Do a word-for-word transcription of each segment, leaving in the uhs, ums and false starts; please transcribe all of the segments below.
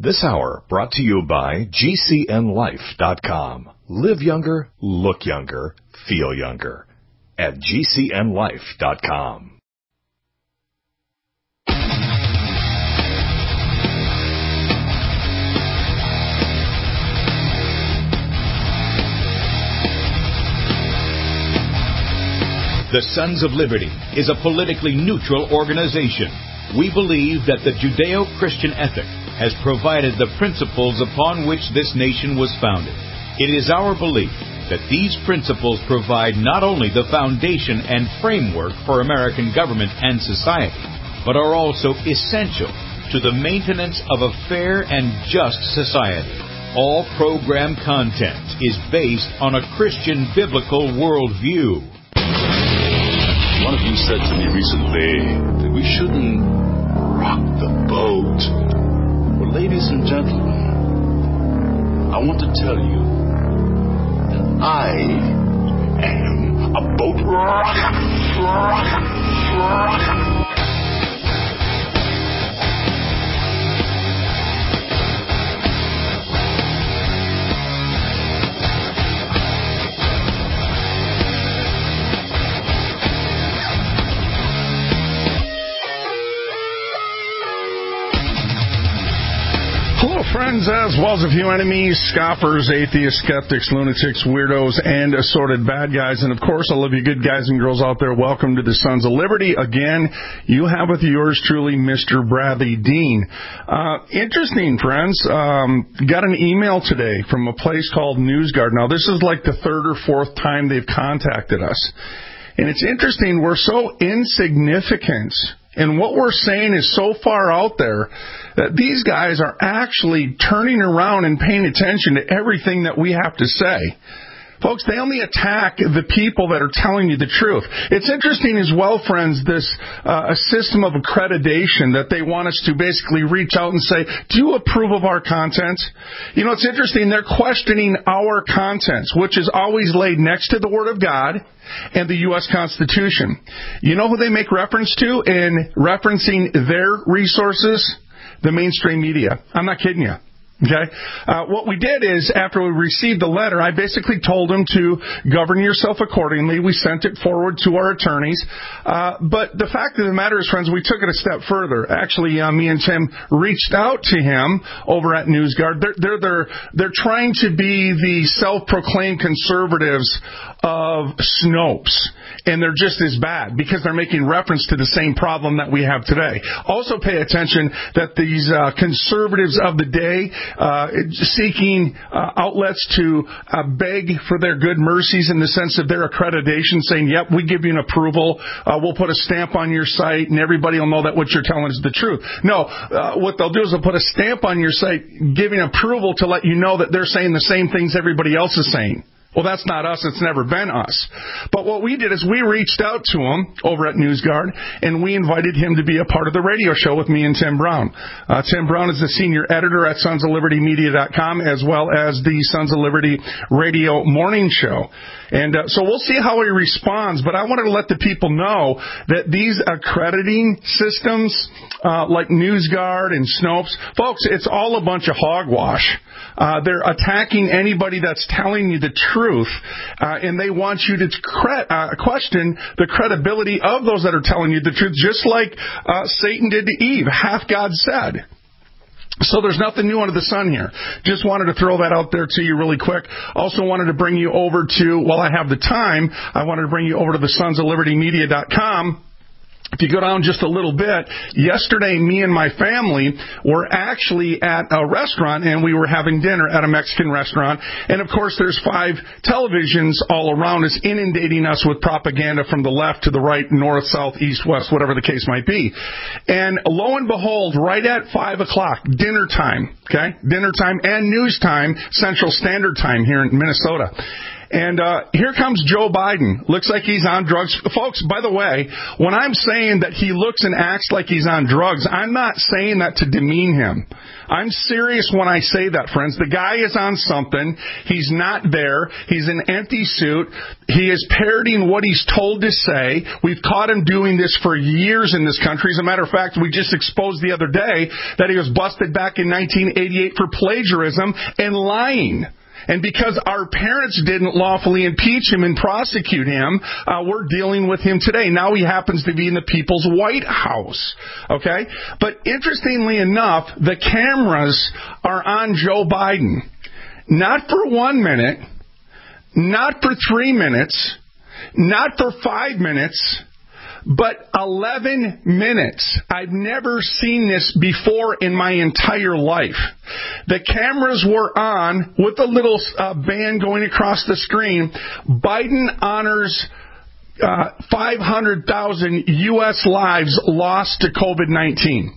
This hour brought to you by G C N life dot com. Live younger, look younger, feel younger at G C N life dot com. The Sons of Liberty is a politically neutral organization. We believe that the Judeo-Christian ethic has provided the principles upon which this nation was founded. It is our belief that these principles provide not only the foundation and framework for American government and society, but are also essential to the maintenance of a fair and just society. All program content is based on a Christian biblical worldview. One of you said to me recently that we shouldn't rock the boat. Well, ladies and gentlemen, I want to tell you that I am a boat rocker, rocker, rocker. Hello, friends, as well as a few enemies, scoffers, atheists, skeptics, lunatics, weirdos, and assorted bad guys. And, of course, all of you good guys and girls out there, welcome to the Sons of Liberty. Again, you have with yours truly, Mister Bradley Dean. Uh, interesting, friends. Um, got an email today from a place called NewsGuard. Now, this is like the third or fourth time they've contacted us. And it's interesting, we're so insignificant, and what we're saying is so far out there that these guys are actually turning around and paying attention to everything that we have to say. Folks, they only attack the people that are telling you the truth. It's interesting as well, friends, this uh, a system of accreditation that they want us to basically reach out and say, do you approve of our content? You know, it's interesting. They're questioning our content, which is always laid next to the Word of God and the U S Constitution. You know who they make reference to in referencing their resources? The mainstream media. I'm not kidding you. Okay? Uh, what we did is, after we received the letter, I basically told them to govern yourself accordingly. We sent it forward to our attorneys. Uh, but the fact of the matter is, friends, we took it a step further. Actually, uh, me and Tim reached out to him over at NewsGuard. They're, they're, they're, they're trying to be the self-proclaimed conservatives of Snopes. And they're just as bad because they're making reference to the same problem that we have today. Also pay attention that these uh, conservatives of the day uh, seeking uh, outlets to uh, beg for their good mercies in the sense of their accreditation, saying, yep, we give you an approval, uh, we'll put a stamp on your site, and everybody will know that what you're telling is the truth. No, uh, what they'll do is they'll put a stamp on your site giving approval to let you know that they're saying the same things everybody else is saying. Well, that's not us. It's never been us. But what we did is we reached out to him over at NewsGuard, and we invited him to be a part of the radio show with me and Tim Brown. Uh, Tim Brown is the senior editor at Sons of Liberty Media dot com, as well as the Sons of Liberty Radio Morning Show. And uh, so we'll see how he responds, but I wanted to let the people know that these accrediting systems, uh, like NewsGuard and Snopes, folks, it's all a bunch of hogwash. Uh, they're attacking anybody that's telling you the truth, uh, and they want you to cre- uh, question the credibility of those that are telling you the truth, just like uh, Satan did to Eve. Half God said. So there's nothing new under the sun here. Just wanted to throw that out there to you really quick. Also wanted to bring you over to, while I have the time, I wanted to bring you over to the Sons of Liberty Media dot com. If you go down just a little bit, yesterday me and my family were actually at a restaurant, and we were having dinner at a Mexican restaurant. And, of course, there's five televisions all around us inundating us with propaganda from the left to the right, north, south, east, west, whatever the case might be. And lo and behold, right at five o'clock, dinner time, okay, dinner time and news time, Central Standard Time here in Minnesota. And uh, here comes Joe Biden. Looks like he's on drugs. Folks, by the way, when I'm saying that he looks and acts like he's on drugs, I'm not saying that to demean him. I'm serious when I say that, friends. The guy is on something. He's not there. He's in an empty suit. He is parroting what he's told to say. We've caught him doing this for years in this country. As a matter of fact, we just exposed the other day that he was busted back in nineteen eighty-eight for plagiarism and lying. And because our parents didn't lawfully impeach him and prosecute him, uh, we're dealing with him today. Now he happens to be in the People's White House. Okay? But interestingly enough, the cameras are on Joe Biden. Not for one minute, not for three minutes, not for five minutes, but eleven minutes. I've never seen this before in my entire life. The cameras were on with a little uh, band going across the screen. Biden honors uh, five hundred thousand U S lives lost to COVID nineteen.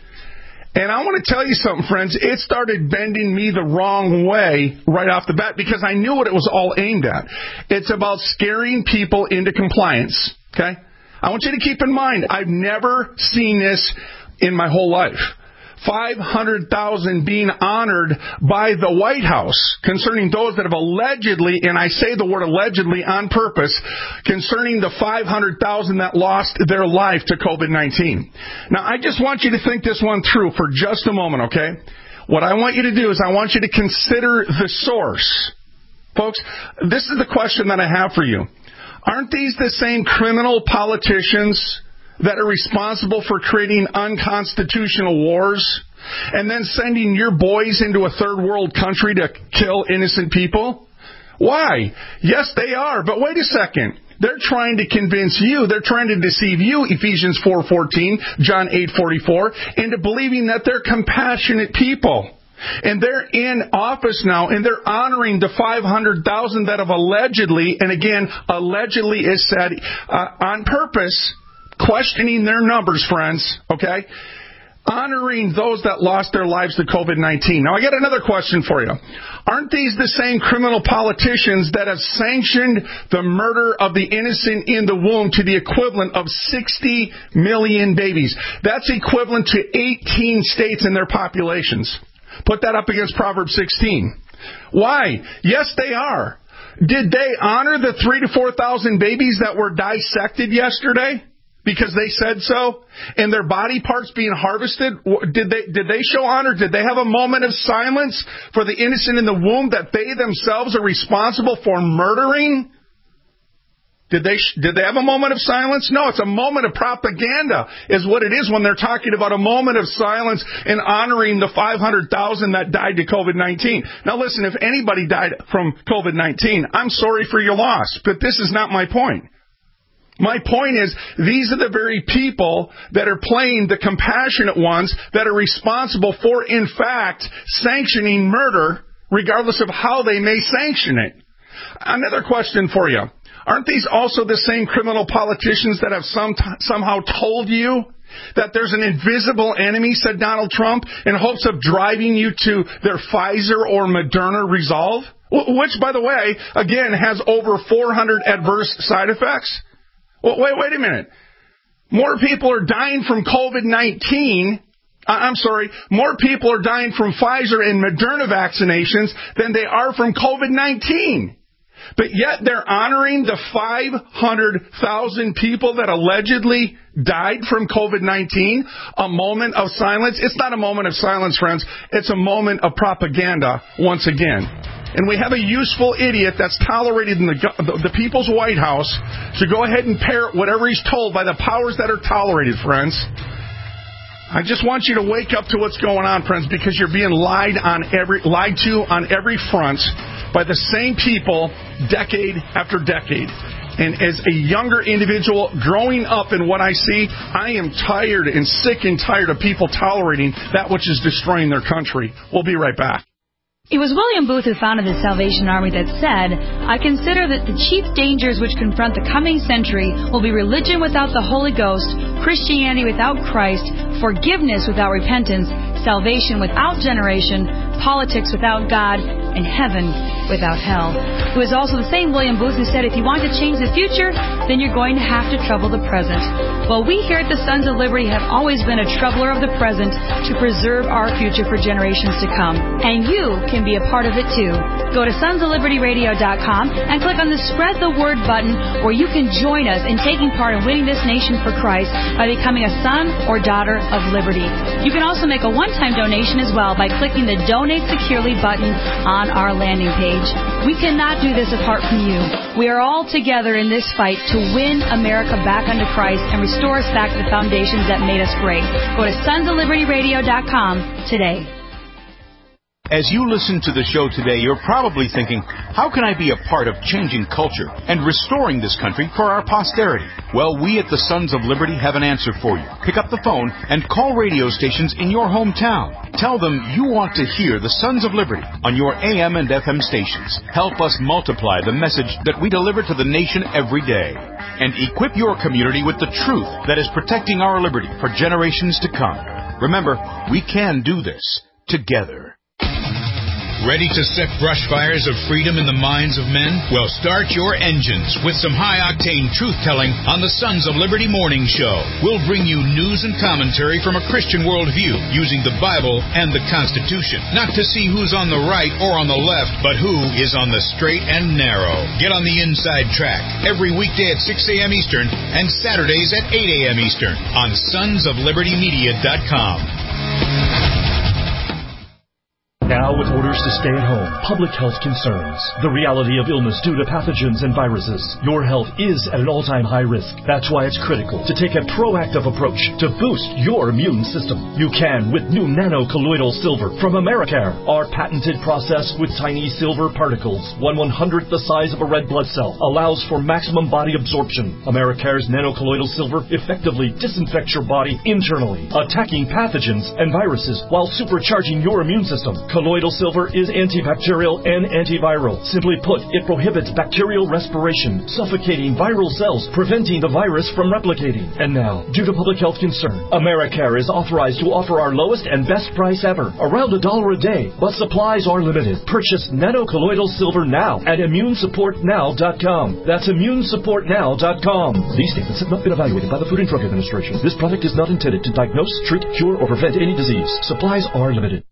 And I want to tell you something, friends. It started bending me the wrong way right off the bat because I knew what it was all aimed at. It's about scaring people into compliance, okay? I want you to keep in mind, I've never seen this in my whole life. five hundred thousand being honored by the White House concerning those that have allegedly, and I say the word allegedly on purpose, concerning the five hundred thousand that lost their life to COVID nineteen. Now, I just want you to think this one through for just a moment, okay? What I want you to do is I want you to consider the source. Folks, this is the question that I have for you. Aren't these the same criminal politicians that are responsible for creating unconstitutional wars and then sending your boys into a third world country to kill innocent people? Why? Yes, they are. But wait a second. They're trying to convince you, they're trying to deceive you, Ephesians four fourteen, John eight forty-four, into believing that they're compassionate people. And they're in office now, and they're honoring the five hundred thousand that have allegedly, and again, allegedly is said uh, on purpose, questioning their numbers, friends, okay? Honoring those that lost their lives to COVID nineteen. Now, I got another question for you. Aren't these the same criminal politicians that have sanctioned the murder of the innocent in the womb to the equivalent of sixty million babies? That's equivalent to eighteen states and their populations. Put that up against Proverbs sixteen. Why? Yes, they are. Did they honor the three to four thousand babies that were dissected yesterday because they said so, and their body parts being harvested? Did they did they show honor? Did they have a moment of silence for the innocent in the womb that they themselves are responsible for murdering? Did they did they have a moment of silence? No, it's a moment of propaganda is what it is when they're talking about a moment of silence and honoring the five hundred thousand that died to COVID nineteen. Now listen, if anybody died from COVID nineteen, I'm sorry for your loss, but this is not my point. My point is, these are the very people that are playing the compassionate ones that are responsible for, in fact, sanctioning murder, regardless of how they may sanction it. Another question for you. Aren't these also the same criminal politicians that have some t- somehow told you that there's an invisible enemy, said Donald Trump, in hopes of driving you to their Pfizer or Moderna resolve? W- which, by the way, again, has over four hundred adverse side effects. Well, wait, wait a minute. More people are dying from COVID nineteen. Uh, I'm sorry, more people are dying from Pfizer and Moderna vaccinations than they are from COVID nineteen. But yet they're honoring the five hundred thousand people that allegedly died from COVID nineteen. A moment of silence. It's not a moment of silence, friends. It's a moment of propaganda once again. And we have a useful idiot that's tolerated in the, the, the People's White House to go ahead and parrot whatever he's told by the powers that are tolerated, friends. I just want you to wake up to what's going on, friends, because you're being lied on every lied to on every front by the same people decade after decade. And as a younger individual growing up in what I see, I am tired and sick and tired of people tolerating that which is destroying their country. We'll be right back. It was William Booth who founded the Salvation Army that said, "I consider that the chief dangers which confront the coming century will be religion without the Holy Ghost, Christianity without Christ, forgiveness without repentance, salvation without generation, politics without God, and heaven without hell. It was also the same William Booth who said, if you want to change the future, then you're going to have to trouble the present. Well, we here at the Sons of Liberty have always been a troubler of the present to preserve our future for generations to come. And you can be a part of it too. Go to sons of liberty radio dot com and click on the Spread the Word button, where you can join us in taking part in winning this nation for Christ by becoming a son or daughter of liberty. You can also make a one-time donation as well by clicking the Donate Securely button on our landing page. We cannot do this apart from you. We are all together in this fight to win America back under Christ and restore us back to the foundations that made us great. Go to sons of liberty radio dot com today. As you listen to the show today, you're probably thinking, how can I be a part of changing culture and restoring this country for our posterity? Well, we at the Sons of Liberty have an answer for you. Pick up the phone and call radio stations in your hometown. Tell them you want to hear the Sons of Liberty on your A M and F M stations. Help us multiply the message that we deliver to the nation every day. And equip your community with the truth that is protecting our liberty for generations to come. Remember, we can do this together. Ready to set brush fires of freedom in the minds of men? Well, start your engines with some high-octane truth-telling on the Sons of Liberty Morning Show. We'll bring you news and commentary from a Christian worldview using the Bible and the Constitution. Not to see who's on the right or on the left, but who is on the straight and narrow. Get on the inside track every weekday at six a.m. Eastern and Saturdays at eight a.m. Eastern on sons of liberty media dot com. Now with orders to stay at home, public health concerns, the reality of illness due to pathogens and viruses, your health is at an all-time high risk. That's why it's critical to take a proactive approach to boost your immune system. You can with new nano-colloidal silver from Americare. Our patented process with tiny silver particles, one one-hundredth the size of a red blood cell, allows for maximum body absorption. Americare's nano-colloidal silver effectively disinfects your body internally, attacking pathogens and viruses while supercharging your immune system. Colloidal silver is antibacterial and antiviral. Simply put, it prohibits bacterial respiration, suffocating viral cells, preventing the virus from replicating. And now, due to public health concern, Americare is authorized to offer our lowest and best price ever, around a dollar a day, but supplies are limited. Purchase nano-colloidal silver now at immune support now dot com. That's immune support now dot com. These statements have not been evaluated by the Food and Drug Administration. This product is not intended to diagnose, treat, cure, or prevent any disease. Supplies are limited.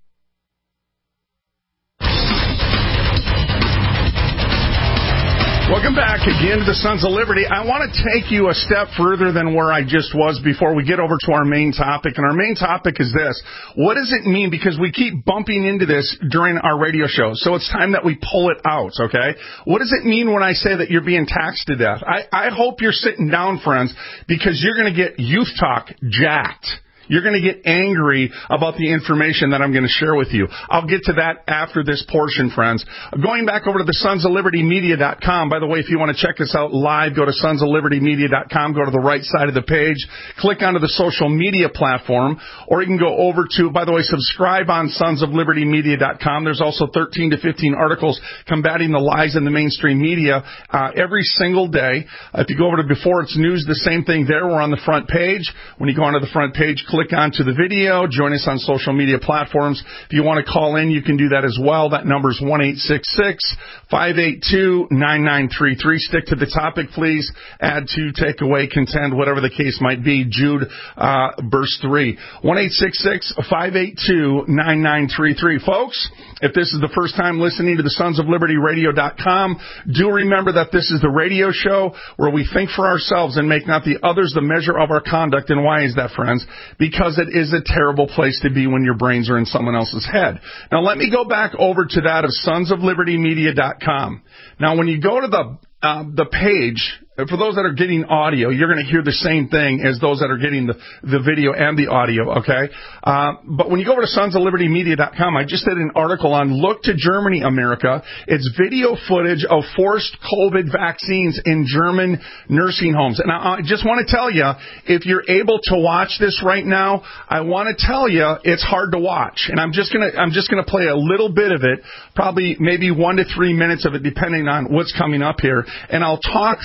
Welcome back again to the Sons of Liberty. I want to take you a step further than where I just was before we get over to our main topic. And our main topic is this. What does it mean? Because we keep bumping into this during our radio shows. So it's time that we pull it out, okay? What does it mean when I say that you're being taxed to death? I, I hope you're sitting down, friends, because you're going to get Youth Talk jacked. You're going to get angry about the information that I'm going to share with you. I'll get to that after this portion, friends. Going back over to the sons of liberty media dot com. By the way, if you want to check us out live, go to sons of liberty media dot com. Go to the right side of the page. Click onto the social media platform. Or you can go over to, by the way, subscribe on sons of liberty media dot com. There's also thirteen to fifteen articles combating the lies in the mainstream media uh, every single day. Uh, if you go over to Before It's News, the same thing there. We're on the front page. When you go onto the front page, click Click onto the video. Join us on social media platforms. If you want to call in, you can do that as well. That number is one eight six six, five eight two, nine nine three three. Stick to the topic, please. Add to, take away, contend, whatever the case might be. Jude, uh, verse three. one eight six six, five eight two, nine nine three three. Folks, if this is the first time listening to the sons of liberty radio dot com, do remember that this is the radio show where we think for ourselves and make not the others the measure of our conduct. And why is that, friends? Because it is a terrible place to be when your brains are in someone else's head. Now, let me go back over to that of sons of liberty media dot com. Now, when you go to the uh, the page, for those that are getting audio, you're going to hear the same thing as those that are getting the, the video and the audio, okay? Uh, but when you go over to sons of liberty media dot com, I just did an article on Look to Germany, America. It's video footage of forced COVID vaccines in German nursing homes. And I, I just want to tell you, if you're able to watch this right now, I want to tell you it's hard to watch. And I'm just going to I'm just going to play a little bit of it, probably maybe one to three minutes of it, depending on what's coming up here. And I'll talk through it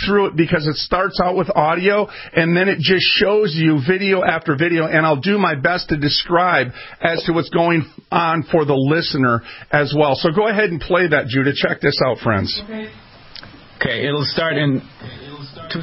because it starts out with audio, and then it just shows you video after video, and I'll do my best to describe as to what's going on for the listener as well. So go ahead and play that, Judah. Check this out, friends. Okay, okay it'll start in... Two,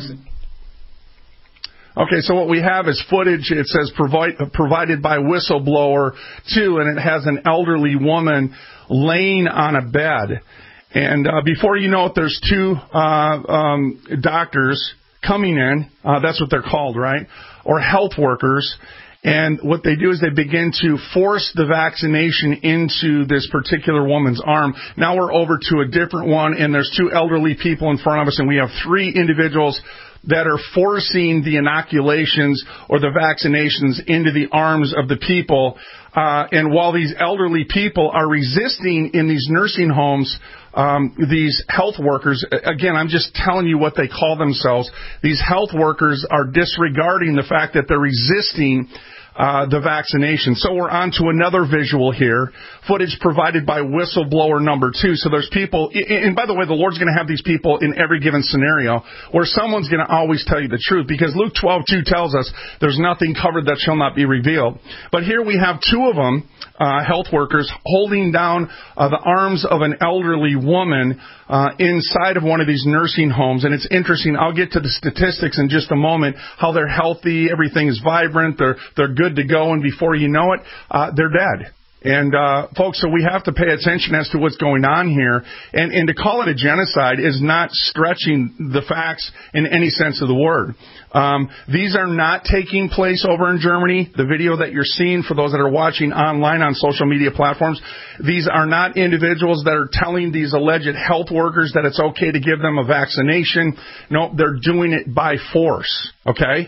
Okay, so what we have is footage. It says provide, provided by whistleblower two, and it has an elderly woman laying on a bed. And uh, before you know it, there's two uh, um, doctors coming in. Uh, that's what they're called, right? Or health workers. And what they do is they begin to force the vaccination into this particular woman's arm. Now we're over to a different one, and there's two elderly people in front of us, and we have three individuals that are forcing the inoculations or the vaccinations into the arms of the people. Uh, and while these elderly people are resisting in these nursing homes, um, these health workers, again, I'm just telling you what they call themselves, these health workers are disregarding the fact that they're resisting Uh, the vaccination. So we're on to another visual here, footage provided by whistleblower number two. So there's people, and by the way, the Lord's going to have these people in every given scenario where someone's going to always tell you the truth, because Luke twelve two tells us there's nothing covered that shall not be revealed. But here we have two of them, uh, health workers, holding down uh, the arms of an elderly woman uh, inside of one of these nursing homes. And it's interesting. I'll get to the statistics in just a moment, how they're healthy, everything is vibrant, they're they're good to go, and before you know it, uh, they're dead. And, uh, folks, so we have to pay attention as to what's going on here. And, and to call it a genocide is not stretching the facts in any sense of the word. Um, these are not taking place over in Germany. The video that you're seeing, for those that are watching online on social media platforms, these are not individuals that are telling these alleged health workers that it's okay to give them a vaccination. No, they're doing it by force, okay?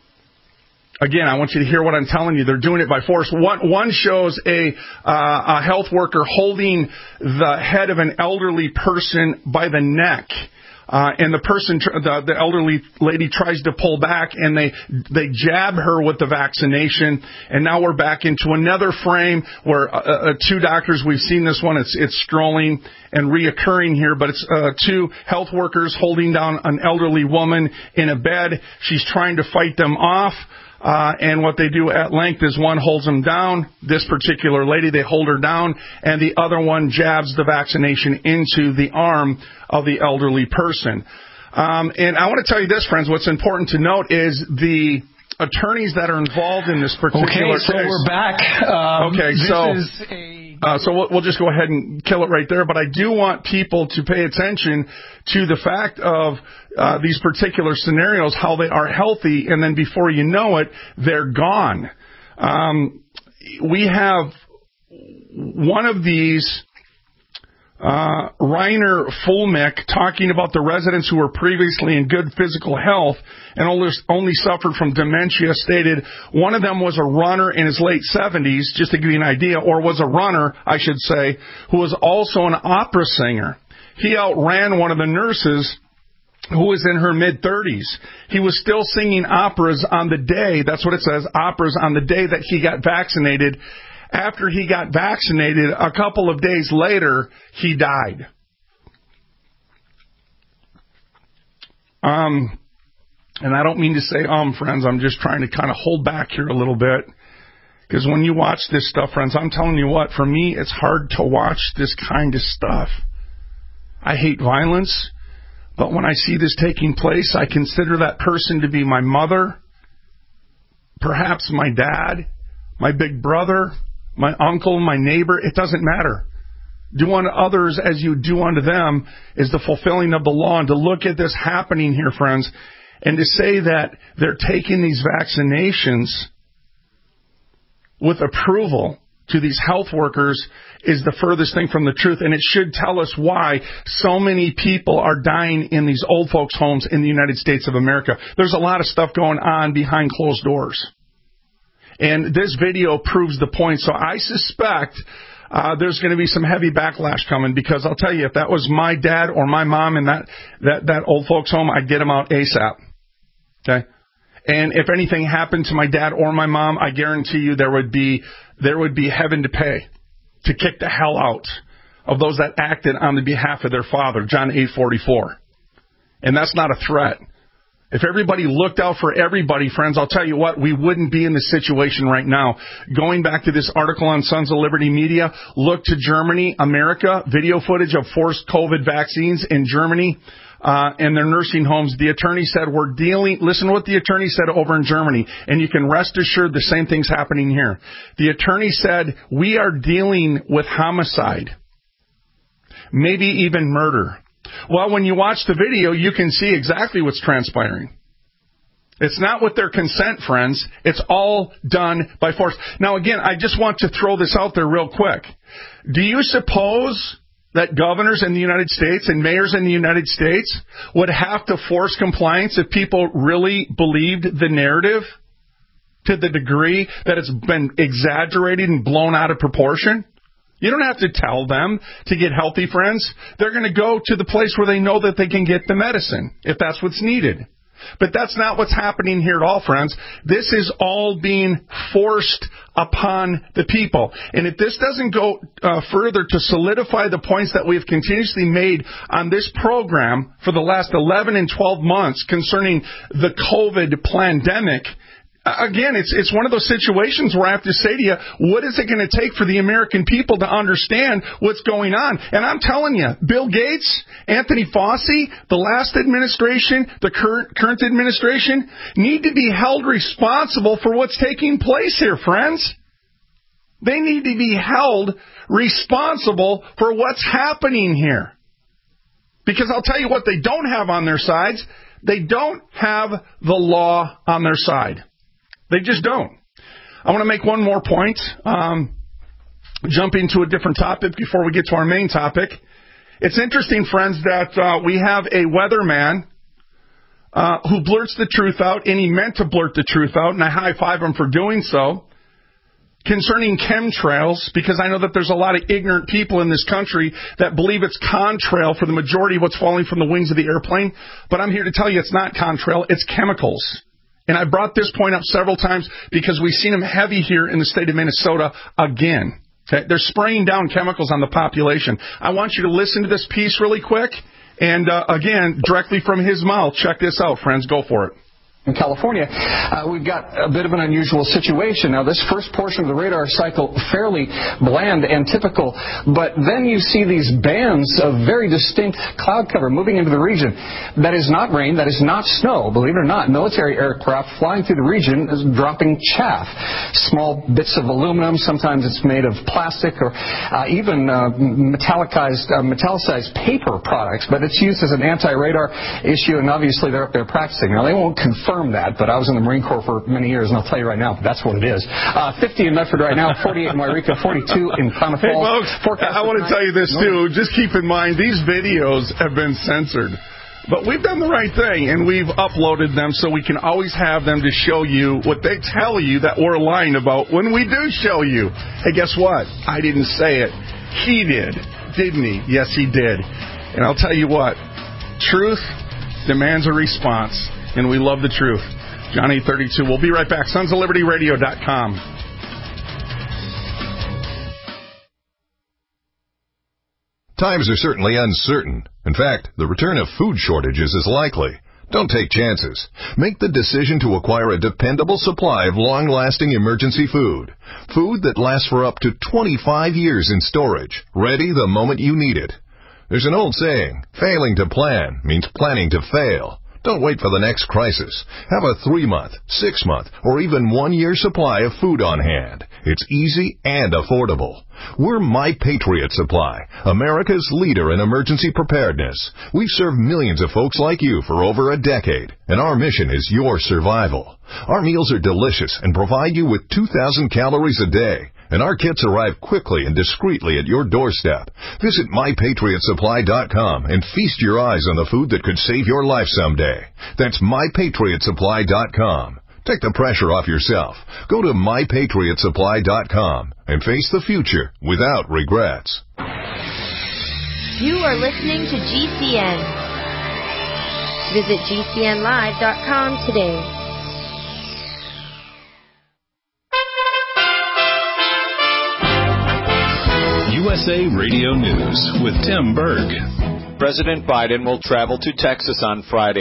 Again, I want you to hear what I'm telling you. They're doing it by force. One, one shows a, uh, a health worker holding the head of an elderly person by the neck. Uh, and the person, the, the elderly lady tries to pull back, and they, they jab her with the vaccination. And now we're back into another frame where, uh, uh, two doctors, we've seen this one, it's, it's scrolling and reoccurring here, but it's, uh, two health workers holding down an elderly woman in a bed. She's trying to fight them off. Uh, and what they do at length is one holds them down. This particular lady, they hold her down, and the other one jabs the vaccination into the arm of the elderly person. Um, and I want to tell you this, friends. What's important to note is the attorneys that are involved in this particular okay, so case. we're back. Um, okay, this so is a... Uh, so we'll, we'll just go ahead and kill it right there. But I do want people to pay attention to the fact of uh, these particular scenarios, how they are healthy, and then before you know it, they're gone. Um, we have one of these, uh, Reiner Fulmick, talking about the residents who were previously in good physical health and only, only suffered from dementia, stated one of them was a runner in his late seventies, just to give you an idea, or was a runner, I should say, who was also an opera singer. He outran one of the nurses who was in her mid-thirties. He was still singing operas on the day, that's what it says, operas on the day that he got vaccinated. After he got vaccinated, a couple of days later, he died. Um, and I don't mean to say um, friends, I'm just trying to kind of hold back here a little bit. Because when you watch this stuff, friends, I'm telling you what, for me, it's hard to watch this kind of stuff. I hate violence, but when I see this taking place, I consider that person to be my mother, perhaps my dad, my big brother, my uncle, my neighbor. It doesn't matter. Do unto others as you do unto them is the fulfilling of the law. And to look at this happening here, friends, and to say that they're taking these vaccinations with approval to these health workers is the furthest thing from the truth. And it should tell us why so many people are dying in these old folks' homes in the United States of America. There's a lot of stuff going on behind closed doors. And this video proves the point. So I suspect uh, there's going to be some heavy backlash coming, because I'll tell you, if that was my dad or my mom in that, that, that old folks' home, I'd get them out ASAP. Okay? And if anything happened to my dad or my mom, I guarantee you there would be there would be heaven to pay to kick the hell out of those that acted on the behalf of their father, John eight forty-four. And that's not a threat. If everybody looked out for everybody, friends, I'll tell you what, we wouldn't be in this situation right now. Going back to this article on Sons of Liberty Media, look to Germany, America, video footage of forced COVID vaccines in Germany uh, and their nursing homes. The attorney said we're dealing, listen to what the attorney said over in Germany, and you can rest assured the same thing's happening here. The attorney said we are dealing with homicide, maybe even murder. Well, when you watch the video, you can see exactly what's transpiring. It's not with their consent, friends. It's all done by force. Now, again, I just want to throw this out there real quick. Do you suppose that governors in the United States and mayors in the United States would have to force compliance if people really believed the narrative to the degree that it's been exaggerated and blown out of proportion? You don't have to tell them to get healthy, friends. They're going to go to the place where they know that they can get the medicine, if that's what's needed. But that's not what's happening here at all, friends. This is all being forced upon the people. And if this doesn't go uh, further to solidify the points that we have continuously made on this program for the last eleven and twelve months concerning the COVID pandemic, again, it's it's one of those situations where I have to say to you, what is it going to take for the American people to understand what's going on? And I'm telling you, Bill Gates, Anthony Fauci, the last administration, the current current administration, need to be held responsible for what's taking place here, friends. They need to be held responsible for what's happening here. Because I'll tell you what they don't have on their sides. They don't have the law on their side. They just don't. I want to make one more point, um, jumping to a different topic before we get to our main topic. It's interesting, friends, that uh, we have a weatherman uh, who blurts the truth out, and he meant to blurt the truth out, and I high-five him for doing so, concerning chemtrails, because I know that there's a lot of ignorant people in this country that believe it's contrail for the majority of what's falling from the wings of the airplane, but I'm here to tell you it's not contrail, it's chemicals. And I brought this point up several times because we've seen them heavy here in the state of Minnesota again. Okay? They're spraying down chemicals on the population. I want you to listen to this piece really quick. And, uh, again, directly from his mouth, check this out, friends. Go for it. In California, uh, we've got a bit of an unusual situation. Now, this first portion of the radar cycle, fairly bland and typical, but then you see these bands of very distinct cloud cover moving into the region. That is not rain, that is not snow, believe it or not. Military aircraft flying through the region is dropping chaff. Small bits of aluminum, sometimes it's made of plastic or uh, even uh, metallicized, uh, metallicized paper products, but it's used as an anti-radar issue, and obviously they're up there practicing. Now, they won't confirm that, but I was in the Marine Corps for many years, and I'll tell you right now, that's what it is. Uh, fifty in Medford right now, forty-eight in Wairika, forty-two in Klamath Hey, Falls. folks, I want to tell you this, too. Just keep in mind, these videos have been censored. But we've done the right thing, and we've uploaded them so we can always have them to show you what they tell you that we're lying about when we do show you. Hey, guess what? I didn't say it. He did. Didn't he? Yes, he did. And I'll tell you what. Truth demands a response. And we love the truth. Johnny thirty-two. We'll be right back. Sons of Liberty Radio dot com. Times are certainly uncertain. In fact, the return of food shortages is likely. Don't take chances. Make the decision to acquire a dependable supply of long-lasting emergency food. Food that lasts for up to twenty-five years in storage, ready the moment you need it. There's an old saying, failing to plan means planning to fail. Don't wait for the next crisis. Have a three-month, six-month, or even one-year supply of food on hand. It's easy and affordable. We're My Patriot Supply, America's leader in emergency preparedness. We've served millions of folks like you for over a decade, and our mission is your survival. Our meals are delicious and provide you with two thousand calories a day. And our kits arrive quickly and discreetly at your doorstep. Visit my patriot supply dot com and feast your eyes on the food that could save your life someday. That's my patriot supply dot com. Take the pressure off yourself. Go to my patriot supply dot com and face the future without regrets. You are listening to G C N. Visit G C N live dot com today. U S A Radio News with Tim Berg. President Biden will travel to Texas on Friday.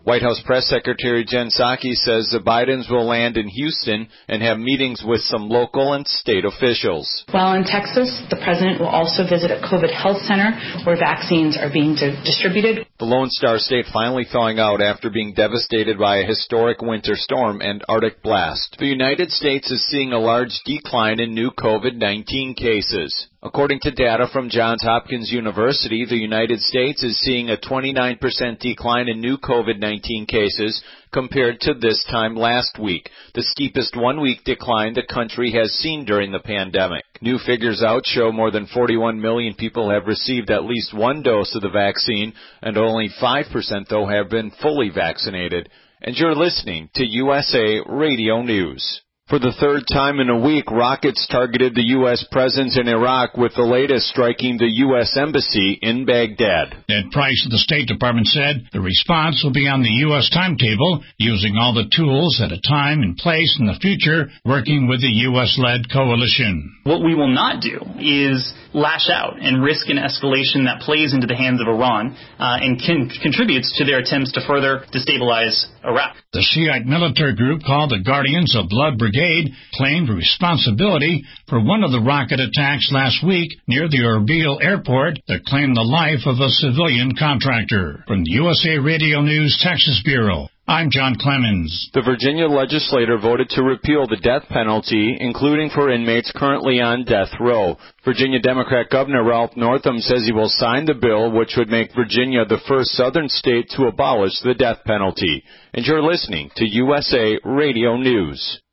White House Press Secretary Jen Psaki says the Bidens will land in Houston and have meetings with some local and state officials. While in Texas, the president will also visit a COVID health center where vaccines are being di- distributed. The Lone Star State finally thawing out after being devastated by a historic winter storm and Arctic blast. The United States is seeing a large decline in new COVID nineteen cases. According to data from Johns Hopkins University, the United States is seeing a twenty-nine percent decline in new COVID nineteen cases compared to this time last week, the steepest one-week decline the country has seen during the pandemic. New figures out show more than forty-one million people have received at least one dose of the vaccine, and only five percent, though, have been fully vaccinated. And you're listening to U S A Radio News. For the third time in a week, rockets targeted the U S presence in Iraq, with the latest striking the U S Embassy in Baghdad. Ned Price of the State Department said the response will be on the U S timetable, using all the tools at a time and place in the future, working with the U S-led coalition. What we will not do is lash out and risk an escalation that plays into the hands of Iran uh, and can, contributes to their attempts to further destabilize Iraq. The Shiite military group called the Guardians of Blood Brigade claimed responsibility for one of the rocket attacks last week near the Erbil airport that claimed the life of a civilian contractor. From the U S A Radio News Texas Bureau, I'm John Clemens. The Virginia legislature voted to repeal the death penalty, including for inmates currently on death row. Virginia Democrat Governor Ralph Northam says he will sign the bill, which would make Virginia the first southern state to abolish the death penalty. And you're listening to U S A Radio News.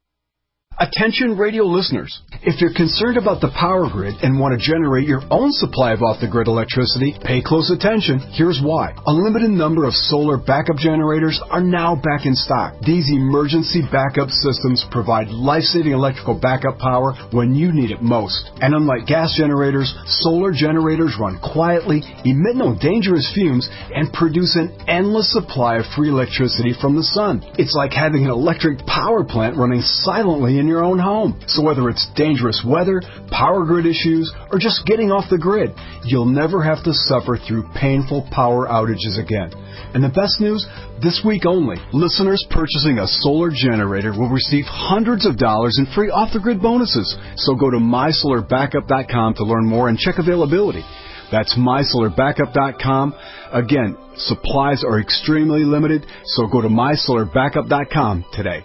Attention radio listeners, if you're concerned about the power grid and want to generate your own supply of off-the-grid electricity, pay close attention. Here's why. A limited number of solar backup generators are now back in stock. These emergency backup systems provide life-saving electrical backup power when you need it most. And unlike gas generators, solar generators run quietly, emit no dangerous fumes, and produce an endless supply of free electricity from the sun. It's like having an electric power plant running silently in your own home. So whether it's dangerous weather, power grid issues, or just getting off the grid, you'll never have to suffer through painful power outages again. And the best news, this week only, listeners purchasing a solar generator will receive hundreds of dollars in free off-the-grid bonuses. So go to my solar backup dot com to learn more and check availability. That's my solar backup dot com. Again, supplies are extremely limited, so go to my solar backup dot com today.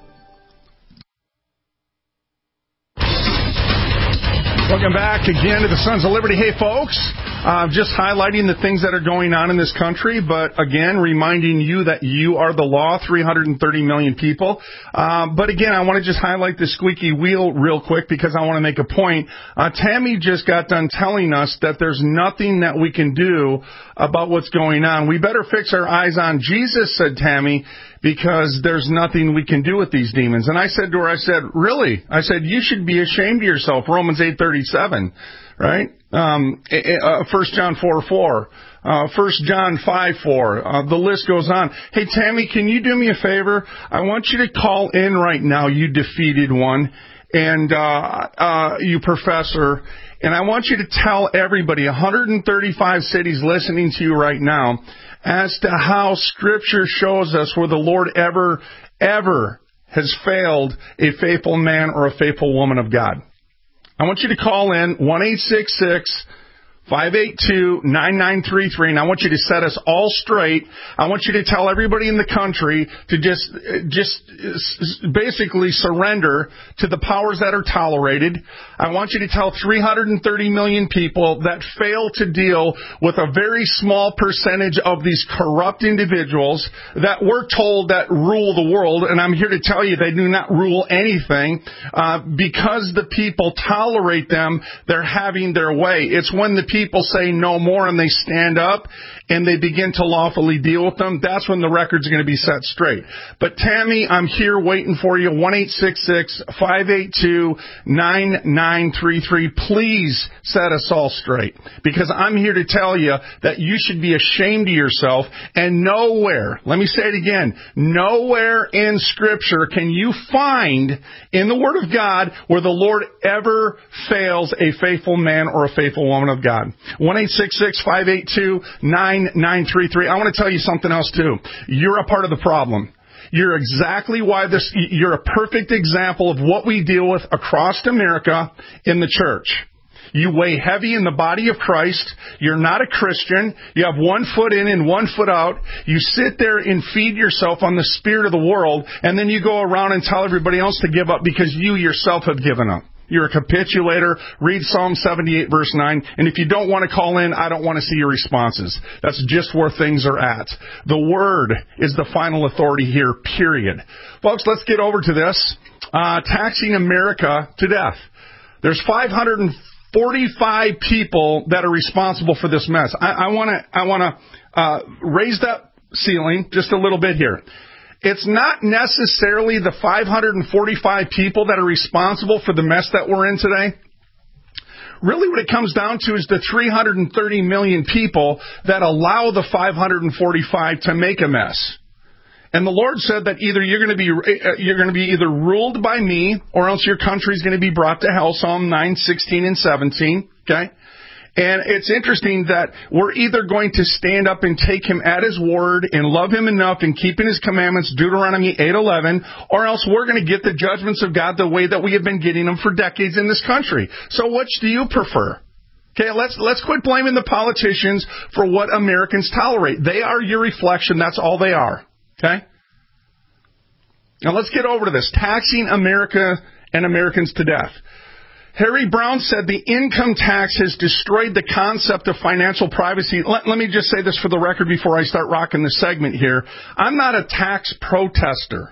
Welcome back again to the Sons of Liberty. Hey, folks, uh, just highlighting the things that are going on in this country, but again, reminding you that you are the law, three hundred thirty million people. Uh, but again, I want to just highlight the squeaky wheel real quick because I want to make a point. Uh, Tammy just got done telling us that there's nothing that we can do about what's going on. We better fix our eyes on Jesus, said Tammy, because there's nothing we can do with these demons. And I said to her, I said, really? I said, you should be ashamed of yourself, Romans eight thirty-seven, right? Um, uh, First John four four, uh, First John five four, uh, the list goes on. Hey, Tammy, can you do me a favor? I want you to call in right now, you defeated one, and uh, uh, you professor, and I want you to tell everybody, one hundred thirty-five cities listening to you right now, as to how Scripture shows us where the Lord ever, ever has failed a faithful man or a faithful woman of God. I want you to call in one eight six six, five eight two, nine nine three three, and I want you to set us all straight. I want you to tell everybody in the country to just, just basically surrender to the powers that are tolerated. I want you to tell three hundred thirty million people that fail to deal with a very small percentage of these corrupt individuals that we're told that rule the world, and I'm here to tell you they do not rule anything. Uh, because the people tolerate them, they're having their way. It's when the people say no more and they stand up and they begin to lawfully deal with them, that's when the record's going to be set straight. But Tammy, I'm here waiting for you, one eight six six, five eight two, nine nine three three. Please set us all straight, because I'm here to tell you that you should be ashamed of yourself, and nowhere, let me say it again, nowhere in Scripture can you find in the Word of God where the Lord ever fails a faithful man or a faithful woman of God. God. one eight six six, five eight two, nine nine three three. I want to tell you something else, too. You're a part of the problem. You're exactly why this, you're a perfect example of what we deal with across America in the church. You weigh heavy in the body of Christ. You're not a Christian. You have one foot in and one foot out. You sit there and feed yourself on the spirit of the world, and then you go around and tell everybody else to give up because you yourself have given up. You're a capitulator. Read Psalm seventy-eight, verse nine. And if you don't want to call in, I don't want to see your responses. That's just where things are at. The Word is the final authority here, period. Folks, let's get over to this. Uh, taxing America to death. There's five hundred forty-five people that are responsible for this mess. I want to I want to uh, raise that ceiling just a little bit here. It's not necessarily the five hundred forty-five people that are responsible for the mess that we're in today. Really what it comes down to is the three hundred thirty million people that allow the five hundred forty-five to make a mess. And the Lord said that either you're going to be you're going to be either ruled by me, or else your country is going to be brought to hell. Psalm nine, sixteen, and seventeen. Okay, and it's interesting that we're either going to stand up and take him at his word and love him enough and keeping his commandments, Deuteronomy eight eleven, or else we're going to get the judgments of God the way that we have been getting them for decades in this country. So which do you prefer? Okay, let's let's quit blaming the politicians for what Americans tolerate. They are your reflection. That's all they are. Okay? Now let's get over to this. Taxing America and Americans to death. Harry Brown said the income tax has destroyed the concept of financial privacy. Let, let me just say this for the record before I start rocking this segment here. I'm not a tax protester.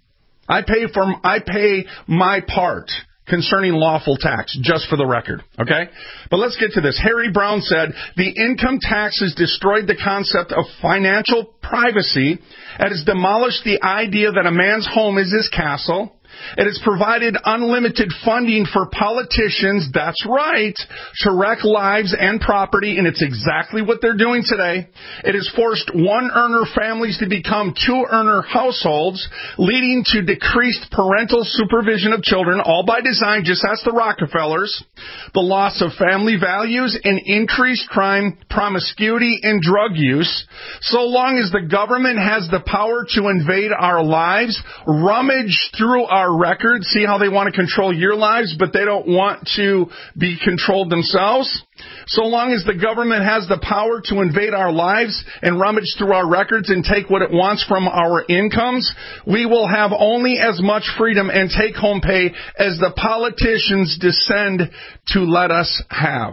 I pay for I pay my part concerning lawful tax, just for the record, okay? But let's get to this. Harry Brown said, the income tax has destroyed the concept of financial privacy. It has demolished the idea that a man's home is his castle. It has provided unlimited funding for politicians, that's right, to wreck lives and property, and it's exactly what they're doing today. It has forced one-earner families to become two-earner households, leading to decreased parental supervision of children, all by design, just ask the Rockefellers, the loss of family values, and increased crime, promiscuity, and drug use. So long as the government has the power to invade our lives, rummage through our records, see how they want to control your lives, but they don't want to be controlled themselves. So long as the government has the power to invade our lives and rummage through our records and take what it wants from our incomes, we will have only as much freedom and take-home pay as the politicians descend to let us have.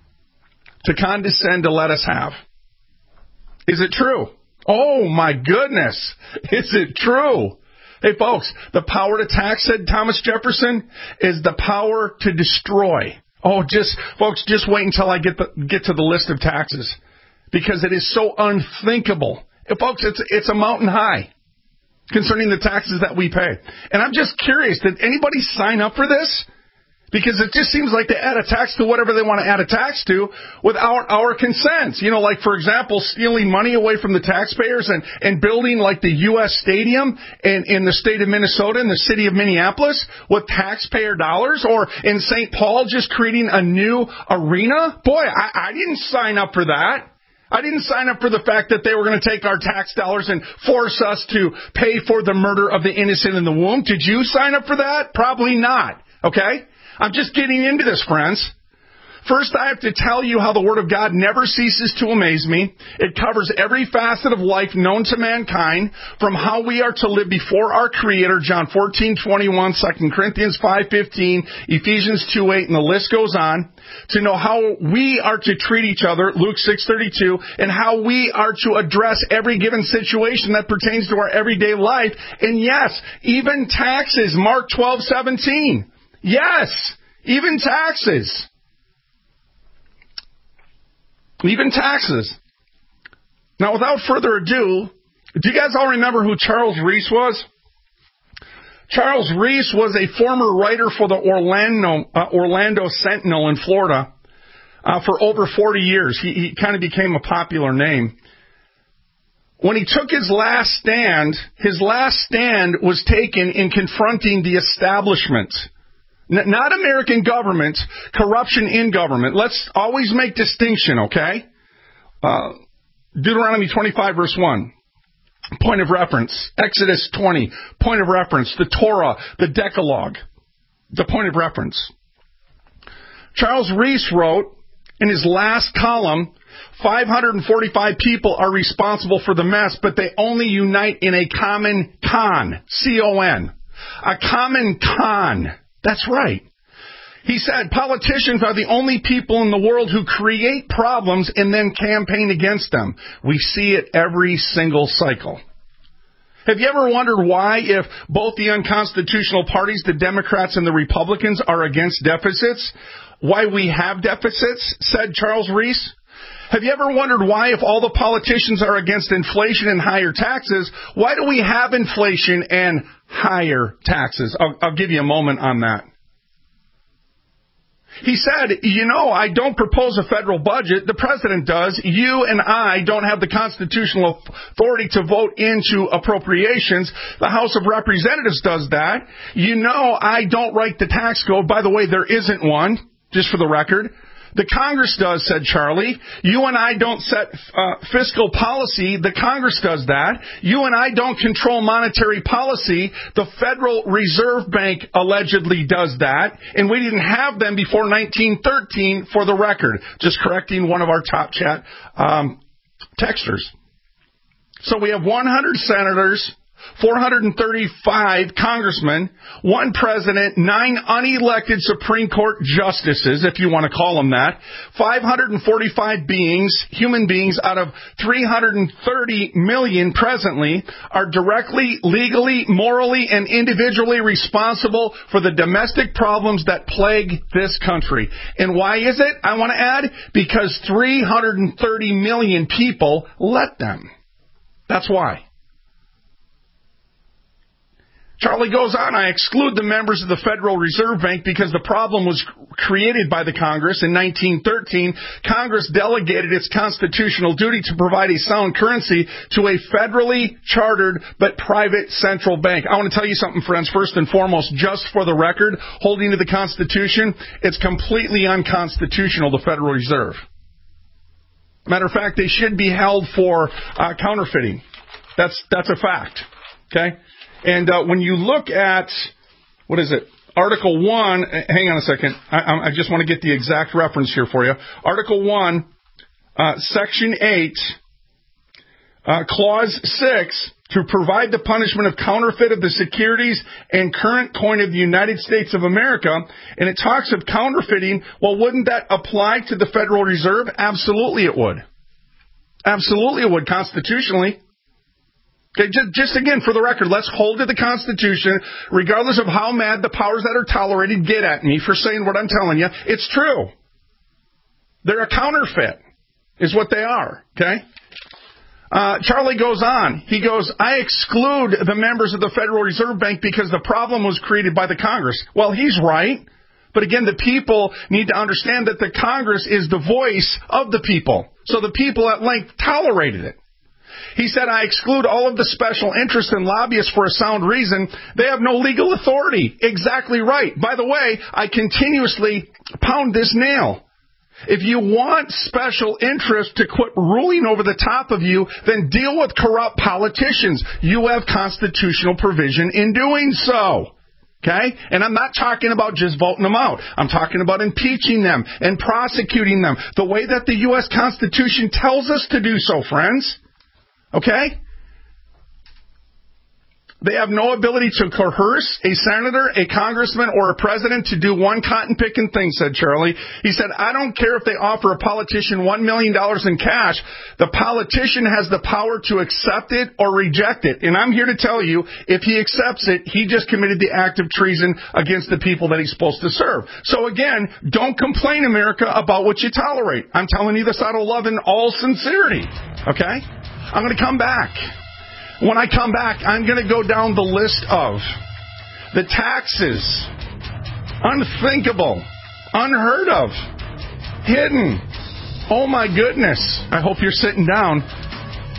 To condescend to let us have. Is it true? Oh my goodness. Is it true? Hey, folks, the power to tax, said Thomas Jefferson, is the power to destroy. Oh, just, folks, just wait until I get the, get to the list of taxes, because it is so unthinkable. And folks, it's, it's a mountain high concerning the taxes that we pay. And I'm just curious, did anybody sign up for this? Because it just seems like they add a tax to whatever they want to add a tax to without our consent. You know, like, for example, stealing money away from the taxpayers and, and building like the U S Stadium in, in the state of Minnesota and the city of Minneapolis with taxpayer dollars, or in Saint Paul just creating a new arena. Boy, I, I didn't sign up for that. I didn't sign up for the fact that they were going to take our tax dollars and force us to pay for the murder of the innocent in the womb. Did you sign up for that? Probably not. Okay? I'm just getting into this, friends. First, I have to tell you how the Word of God never ceases to amaze me. It covers every facet of life known to mankind, from how we are to live before our Creator, John fourteen twenty-one, Second Corinthians five fifteen, Ephesians two eight, and the list goes on, to know how we are to treat each other, Luke six thirty-two, and how we are to address every given situation that pertains to our everyday life. And yes, even taxes, Mark twelve seventeen. Yes, even taxes. Even taxes. Now, without further ado, do you guys all remember who Charles Reese was? Charles Reese was a former writer for the Orlando, uh, Orlando Sentinel in Florida uh, for over forty years. He, he kind of became a popular name. When he took his last stand, his last stand was taken in confronting the establishment. N- not American government, corruption in government. Let's always make distinction, okay? Uh, Deuteronomy twenty-five, verse one. Point of reference. Exodus twenty. Point of reference. The Torah, the Decalogue. The point of reference. Charles Reese wrote in his last column, five hundred forty-five people are responsible for the mess, but they only unite in a common con. C O N. A common con. That's right. He said politicians are the only people in the world who create problems and then campaign against them. We see it every single cycle. Have you ever wondered why, if both the unconstitutional parties, the Democrats and the Republicans, are against deficits, why we have deficits, said Charles Reese? Have you ever wondered why, if all the politicians are against inflation and higher taxes, why do we have inflation and higher taxes? I'll, I'll give you a moment on that. He said, you know, I don't propose a federal budget. The president does. You and I don't have the constitutional authority to vote into appropriations. The House of Representatives does that. You know, I don't write the tax code. By the way, there isn't one, just for the record. The Congress does, said Charlie. You and I don't set uh, fiscal policy. The Congress does that. You and I don't control monetary policy. The Federal Reserve Bank allegedly does that. And we didn't have them before nineteen thirteen, for the record. Just correcting one of our top chat um, texters. So we have one hundred senators, four hundred thirty-five congressmen, one president, nine unelected Supreme Court justices, if you want to call them that, five hundred forty-five beings, human beings out of three hundred thirty million presently, are directly, legally, morally, and individually responsible for the domestic problems that plague this country. And why is it, I want to add? Because three hundred thirty million people let them. That's why. Charlie goes on, I exclude the members of the Federal Reserve Bank because the problem was created by the Congress in nineteen thirteen. Congress delegated its constitutional duty to provide a sound currency to a federally chartered but private central bank. I want to tell you something, friends. First and foremost, just for the record, holding to the Constitution, it's completely unconstitutional, the Federal Reserve. Matter of fact, they should be held for uh, counterfeiting. That's that's a fact. Okay? And uh, when you look at, what is it, Article one, hang on a second, I, I just want to get the exact reference here for you. Article one, uh, Section eight, uh, Clause six, to provide the punishment of counterfeit of the securities and current coin of the United States of America, and it talks of counterfeiting. Well, wouldn't that apply to the Federal Reserve? Absolutely it would. Absolutely it would, constitutionally. Okay, just, just again, for the record, let's hold to the Constitution, regardless of how mad the powers that are tolerated get at me for saying what I'm telling you. It's true. They're a counterfeit, is what they are, okay? Uh, Charlie goes on. He goes, I exclude the members of the Federal Reserve Bank because the problem was created by the Congress. Well, he's right. But again, the people need to understand that the Congress is the voice of the people. So the people at length tolerated it. He said, I exclude all of the special interests and lobbyists for a sound reason. They have no legal authority. Exactly right. By the way, I continuously pound this nail. If you want special interests to quit ruling over the top of you, then deal with corrupt politicians. You have constitutional provision in doing so. Okay? And I'm not talking about just voting them out. I'm talking about impeaching them and prosecuting them the way that the U S Constitution tells us to do so, friends. Okay? They have no ability to coerce a senator, a congressman, or a president to do one cotton-picking thing, said Charlie. He said, I don't care if they offer a politician one million dollars in cash. The politician has the power to accept it or reject it. And I'm here to tell you, if he accepts it, he just committed the act of treason against the people that he's supposed to serve. So again, don't complain, America, about what you tolerate. I'm telling you this out of love and all sincerity. Okay? I'm going to come back. When I come back, I'm going to go down the list of the taxes, unthinkable, unheard of, hidden. Oh my goodness. I hope you're sitting down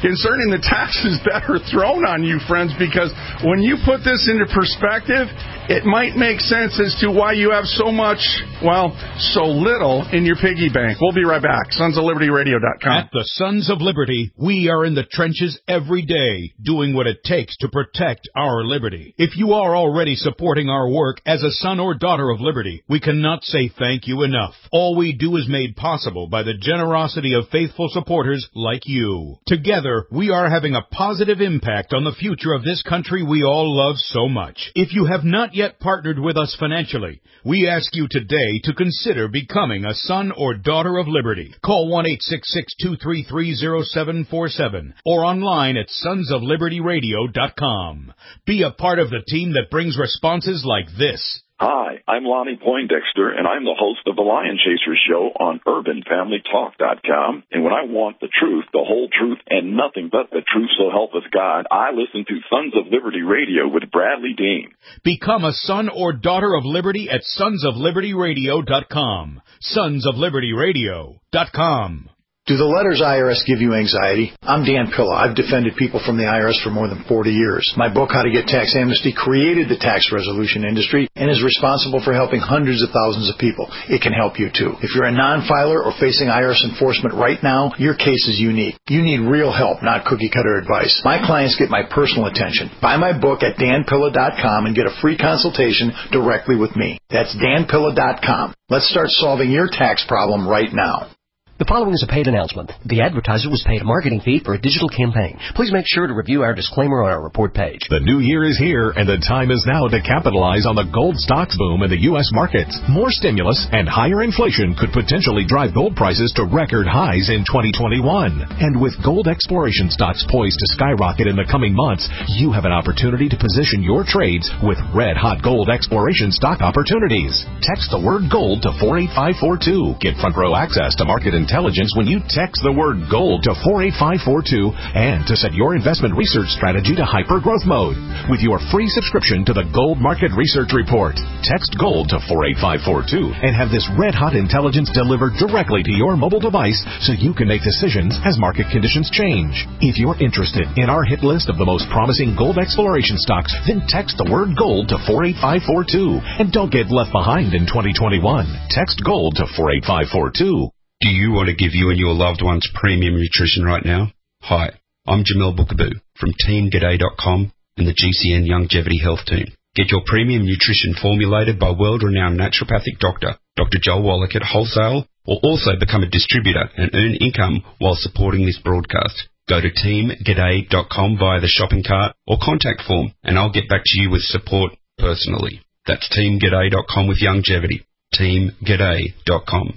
concerning the taxes that are thrown on you, friends, because when you put this into perspective, it might make sense as to why you have so much, well, so little in your piggy bank. We'll be right back. Sons of Liberty Radio dot com. At the Sons of Liberty, we are in the trenches every day, doing what it takes to protect our liberty. If you are already supporting our work as a son or daughter of liberty, we cannot say thank you enough. All we do is made possible by the generosity of faithful supporters like you. Together, we are having a positive impact on the future of this country we all love so much. If you have not yet partnered with us financially, we ask you today to consider becoming a son or daughter of liberty. Call one eight six six, two three three, zero seven four seven or online at sons of liberty radio dot com. Be a part of the team that brings responses like this. Hi, I'm Lonnie Poindexter, and I'm the host of the Lion Chasers Show on urban family talk dot com. And when I want the truth, the whole truth, and nothing but the truth, so help us God, I listen to Sons of Liberty Radio with Bradley Dean. Become a son or daughter of liberty at sons of liberty radio dot com. sons of liberty radio dot com. Do the letters I R S give you anxiety? I'm Dan Pilla. I've defended people from the I R S for more than forty years. My book, How to Get Tax Amnesty, created the tax resolution industry and is responsible for helping hundreds of thousands of people. It can help you, too. If you're a non-filer or facing I R S enforcement right now, your case is unique. You need real help, not cookie-cutter advice. My clients get my personal attention. Buy my book at dan pilla dot com and get a free consultation directly with me. That's dan pilla dot com. Let's start solving your tax problem right now. The following is a paid announcement. The advertiser was paid a marketing fee for a digital campaign. Please make sure to review our disclaimer on our report page. The new year is here, and the time is now to capitalize on the gold stocks boom in the U S markets. More stimulus and higher inflation could potentially drive gold prices to record highs in twenty twenty-one. And with gold exploration stocks poised to skyrocket in the coming months, you have an opportunity to position your trades with red-hot gold exploration stock opportunities. Text the word gold to four eight five four two. Get front row access to market intelligence intelligence when you text the word gold to four eight five four two and to set your investment research strategy to hyper growth mode with your free subscription to the Gold Market Research Report. Text gold to four eight five four two and have this red hot intelligence delivered directly to your mobile device so you can make decisions as market conditions change. If you're interested in our hit list of the most promising gold exploration stocks, then text the word gold to four eight five four two and don't get left behind in twenty twenty-one. Text gold to four eight five four two. Do you want to give you and your loved ones premium nutrition right now? Hi, I'm Jamel Bookaboo from team g'day dot com and the G C N Longevity Health Team. Get your premium nutrition formulated by world-renowned naturopathic doctor, Doctor Joel Wallach at wholesale, or also become a distributor and earn income while supporting this broadcast. Go to team g'day dot com via the shopping cart or contact form, and I'll get back to you with support personally. That's team g'day dot com with longevity. team g'day dot com.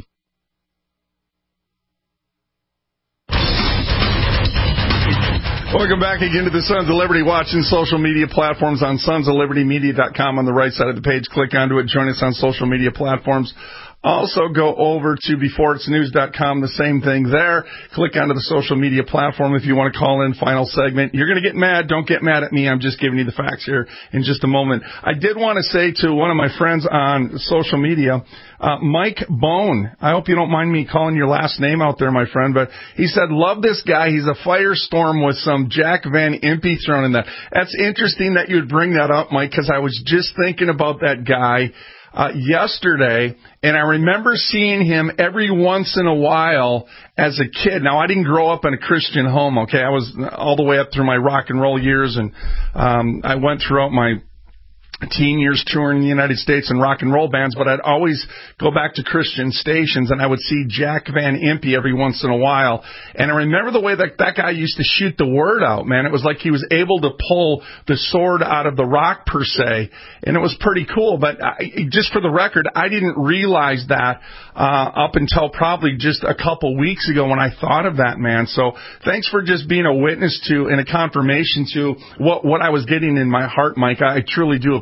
Welcome back again to the Sons of Liberty. Watching social media platforms on sons of liberty media dot com on the right side of the page. Click onto it. Join us on social media platforms. Also, go over to before it's news dot com, the same thing there. Click onto the social media platform if you want to call in. Final segment. You're going to get mad. Don't get mad at me. I'm just giving you the facts here in just a moment. I did want to say to one of my friends on social media, uh, Mike Bone, I hope you don't mind me calling your last name out there, my friend, but he said, love this guy. He's a firestorm with some Jack Van Impe thrown in there. That's interesting that you'd bring that up, Mike, because I was just thinking about that guy Uh, yesterday, and I remember seeing him every once in a while as a kid. Now, I didn't grow up in a Christian home, okay? I was all the way up through my rock and roll years, and um, I went throughout my teen years touring the United States in rock and roll bands, but I'd always go back to Christian stations, and I would see Jack Van Impe every once in a while. And I remember the way that that guy used to shoot the word out, man. It was like he was able to pull the sword out of the rock, per se, and it was pretty cool. But I, just for the record, I didn't realize that uh, up until probably just a couple weeks ago when I thought of that, man. So thanks for just being a witness to and a confirmation to what, what I was getting in my heart, Mike. I truly do appreciate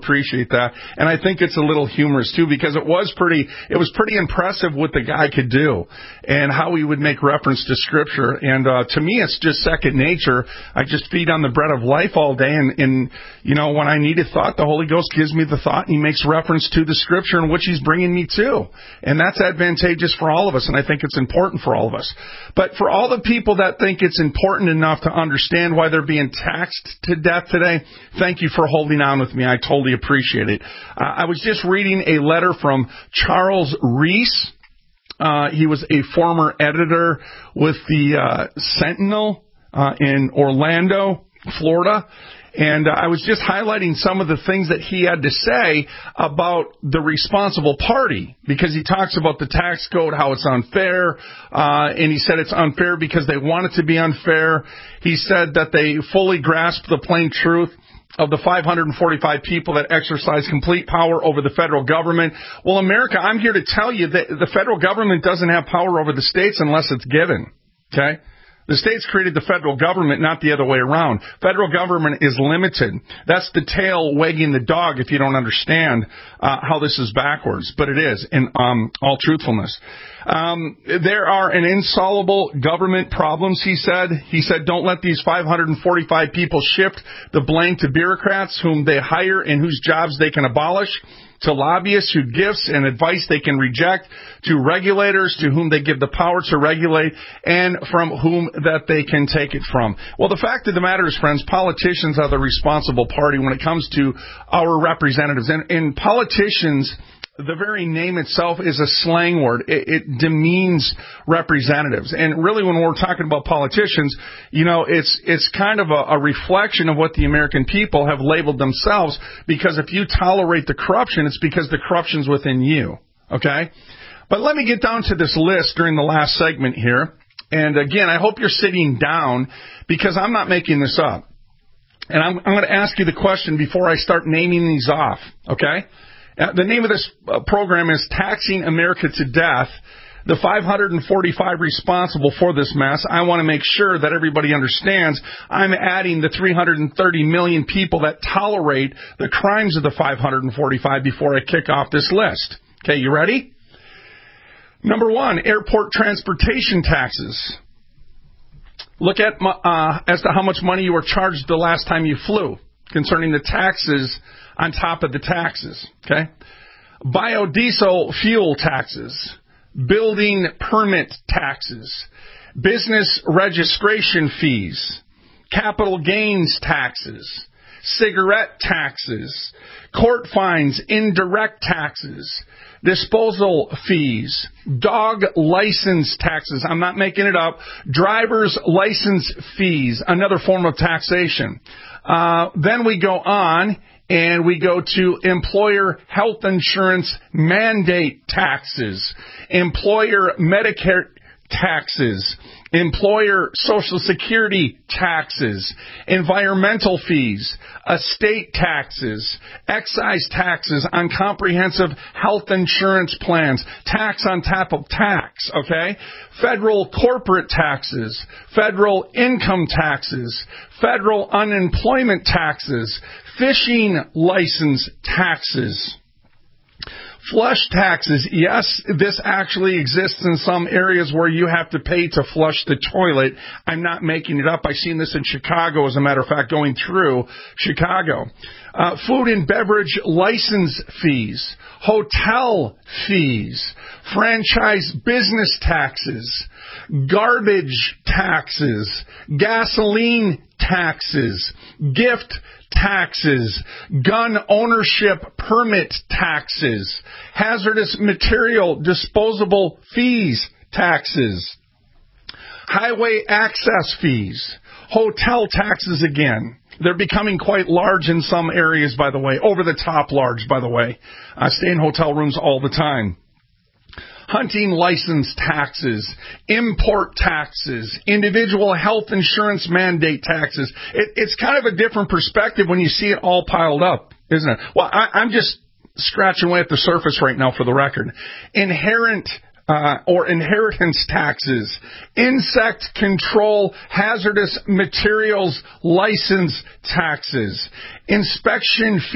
appreciate that. And I think it's a little humorous, too, because it was pretty, it was pretty impressive what the guy could do and how he would make reference to Scripture. And uh, to me, it's just second nature. I just feed on the bread of life all day. And, and, you know, when I need a thought, the Holy Ghost gives me the thought, and he makes reference to the Scripture in which he's bringing me to. And that's advantageous for all of us, and I think it's important for all of us. But for all the people that think it's important enough to understand why they're being taxed to death today, thank you for holding on with me. I totally appreciate it. Uh, I was just reading a letter from Charles Reese. Uh, he was a former editor with the uh, Sentinel uh, in Orlando, Florida. And uh, I was just highlighting some of the things that he had to say about the responsible party, because he talks about the tax code, how it's unfair, uh, and he said it's unfair because they want it to be unfair. He said that they fully grasp the plain truth of the five hundred forty-five people that exercise complete power over the federal government. Well, America, I'm here to tell you that the federal government doesn't have power over the states unless it's given, okay? The states created the federal government, not the other way around. Federal government is limited. That's the tail wagging the dog if you don't understand uh, how this is backwards. But it is, in um, all truthfulness. Um, there are an insoluble government problems, he said. He said, don't let these five hundred forty-five people shift the blame to bureaucrats whom they hire and whose jobs they can abolish, to lobbyists whose gifts and advice they can reject, to regulators to whom they give the power to regulate, and from whom that they can take it from. Well, the fact of the matter is, friends, politicians are the responsible party when it comes to our representatives. And, and politicians, the very name itself is a slang word. It, it demeans representatives. And really, when we're talking about politicians, you know, it's it's kind of a, a reflection of what the American people have labeled themselves, because if you tolerate the corruption, it's because the corruption's within you. Okay? But let me get down to this list during the last segment here. And again, I hope you're sitting down, because I'm not making this up. And I'm, I'm going to ask you the question before I start naming these off. Okay? Uh, the name of this uh, program is Taxing America to Death. The five hundred forty-five responsible for this mess, I want to make sure that everybody understands I'm adding the three hundred thirty million people that tolerate the crimes of the five hundred forty-five before I kick off this list. Okay, you ready? Number one, airport transportation taxes. Look at uh, as to how much money you were charged the last time you flew concerning the taxes on top of the taxes, okay? Biodiesel fuel taxes, building permit taxes, business registration fees, capital gains taxes, cigarette taxes, court fines, indirect taxes, disposal fees, dog license taxes, I'm not making it up, driver's license fees, another form of taxation. Uh, then we go on and we go to employer health insurance mandate taxes, employer Medicare taxes, employer Social Security taxes, environmental fees, estate taxes, excise taxes on comprehensive health insurance plans, tax on top of tax, okay? Federal corporate taxes, federal income taxes, federal unemployment taxes, fishing license taxes. Flush taxes. Yes, this actually exists in some areas where you have to pay to flush the toilet. I'm not making it up. I've seen this in Chicago, as a matter of fact, going through Chicago. Uh, food and beverage license fees, hotel fees, franchise business taxes, garbage taxes, gasoline taxes, gift taxes, gun ownership permit taxes, hazardous material disposable fees taxes, highway access fees, hotel taxes again. They're becoming quite large in some areas, by the way, over the top large, by the way. I stay in hotel rooms all the time. Hunting license taxes, import taxes, individual health insurance mandate taxes. It, it's kind of a different perspective when you see it all piled up, isn't it? Well, I, I'm just scratching away at the surface right now for the record. Inherent uh, or inheritance taxes, insect control, hazardous materials license taxes, inspection fee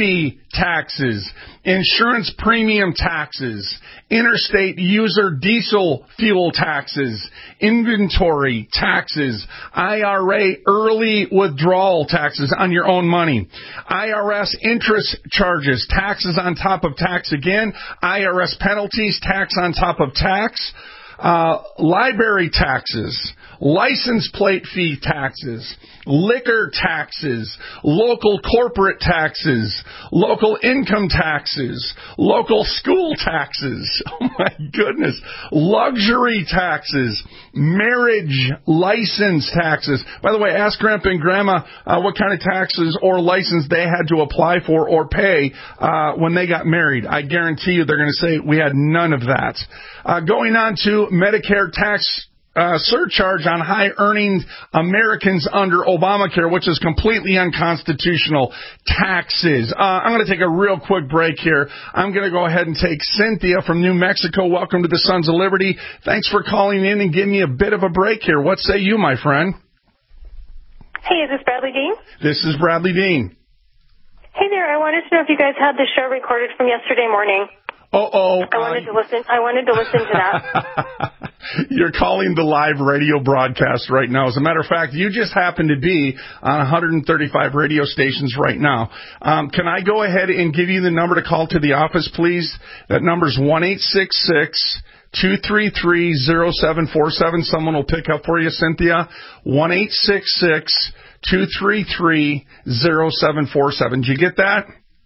taxes, insurance premium taxes, interstate user diesel fuel taxes, inventory taxes, I R A early withdrawal taxes on your own money, I R S interest charges, taxes on top of tax again, I R S penalties, tax on top of tax, uh, library taxes, license plate fee taxes, liquor taxes, local corporate taxes, local income taxes, local school taxes, oh my goodness, luxury taxes, marriage license taxes. By the way, ask Grandpa and Grandma uh, what kind of taxes or license they had to apply for or pay uh, when they got married. I guarantee you they're going to say we had none of that. Uh, going on to Medicare tax Uh, surcharge on high-earning Americans under Obamacare, which is completely unconstitutional. Taxes. Uh, I'm going to take a real quick break here. I'm going to go ahead and take Cynthia from New Mexico. Welcome to the Sons of Liberty. Thanks for calling in and giving me a bit of a break here. What say you, my friend? Hey, is this Bradley Dean? This is Bradley Dean. Hey there. I wanted to know if you guys had the show recorded from yesterday morning. Uh-oh. I wanted to listen. I wanted to listen to that. You're calling the live radio broadcast right now. As a matter of fact, you just happen to be on one hundred thirty-five radio stations right now. Um, can I go ahead and give you the number to call to the office, please? That number's one eight six six, two three three, zero seven four seven. Someone will pick up for you, Cynthia. one eight six six, two three three, zero seven four seven. Did you get that?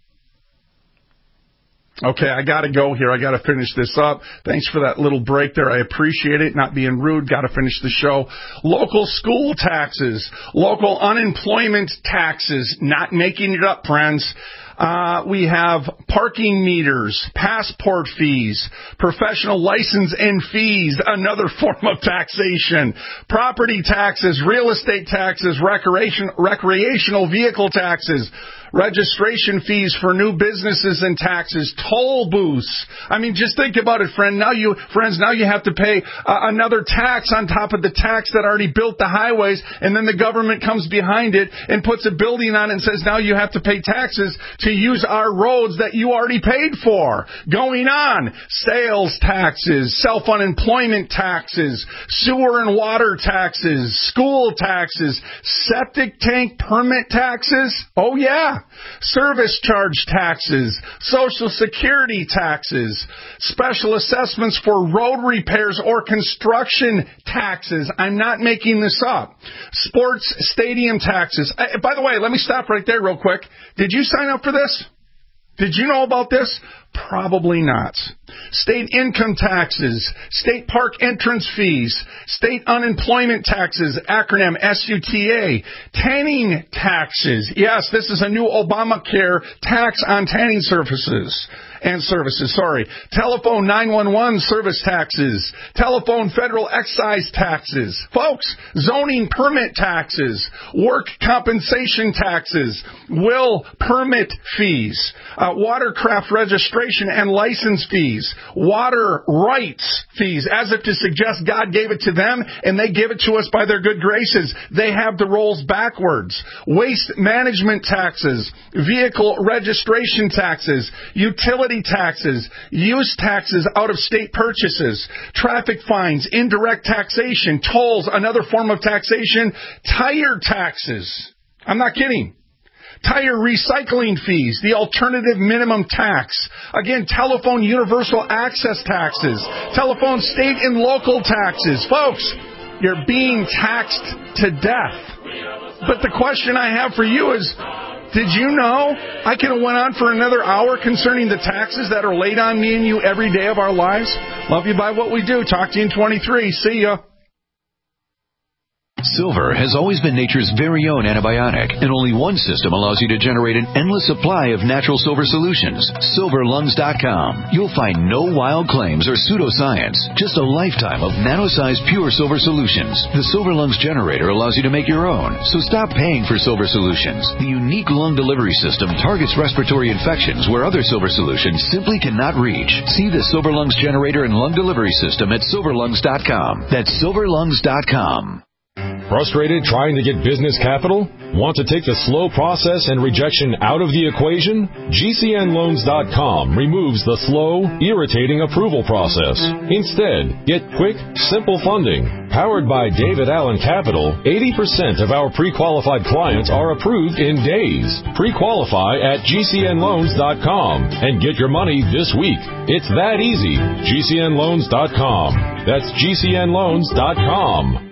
Okay, I got to go here. I got to finish this up. Thanks for that little break there. I appreciate it. Not being rude. Got to finish the show. Local school taxes, local unemployment taxes. Not making it up, friends. Uh, we have parking meters, passport fees, professional license and fees, another form of taxation, property taxes, real estate taxes, recreation, recreational vehicle taxes, registration fees for new businesses and taxes, toll booths. I mean, just think about it, friend. Now you, friends, now you have to pay uh, another tax on top of the tax that already built the highways, and then the government comes behind it and puts a building on it and says, now you have to pay taxes to use our roads that you already paid for. Going on, sales taxes, self-unemployment taxes, sewer and water taxes, school taxes, septic tank permit taxes. Oh, yeah. Service charge taxes, Social Security taxes, special assessments for road repairs or construction taxes. I'm not making this up. Sports stadium taxes. Uh, by the way, let me stop right there real quick. Did you sign up for this? Did you know about this? Probably not. State income taxes, state park entrance fees, state unemployment taxes, acronym S U T A, tanning taxes. Yes, this is a new Obamacare tax on tanning services and services, sorry. Telephone nine one one service taxes, telephone federal excise taxes. Folks, zoning permit taxes, work compensation taxes, will permit fees, uh, watercraft registration and license fees, water rights fees, as if to suggest God gave it to them and they give it to us by their good graces. They have the roles backwards. Waste management taxes, vehicle registration taxes, utility taxes, use taxes out of state purchases, traffic fines, indirect taxation, tolls, another form of taxation, tire taxes. I'm not kidding. Tire recycling fees, the alternative minimum tax. Again, telephone universal access taxes, telephone state and local taxes. Folks, you're being taxed to death. But the question I have for you is, did you know I could have went on for another hour concerning the taxes that are laid on me and you every day of our lives? Love you by what we do. Talk to you in twenty-three. See ya. Silver has always been nature's very own antibiotic, and only one system allows you to generate an endless supply of natural silver solutions. silver lungs dot com. You'll find no wild claims or pseudoscience, just a lifetime of nano-sized pure silver solutions. The Silver Lungs generator allows you to make your own, so stop paying for silver solutions. The unique lung delivery system targets respiratory infections where other silver solutions simply cannot reach. See the Silver Lungs generator and lung delivery system at silver lungs dot com. That's silver lungs dot com. Frustrated trying to get business capital? Want to take the slow process and rejection out of the equation? G C N loans dot com removes the slow, irritating approval process. Instead, get quick, simple funding. Powered by David Allen Capital, eighty percent of our pre-qualified clients are approved in days. Pre-qualify at G C N loans dot com and get your money this week. It's that easy. G C N loans dot com. That's G C N loans dot com.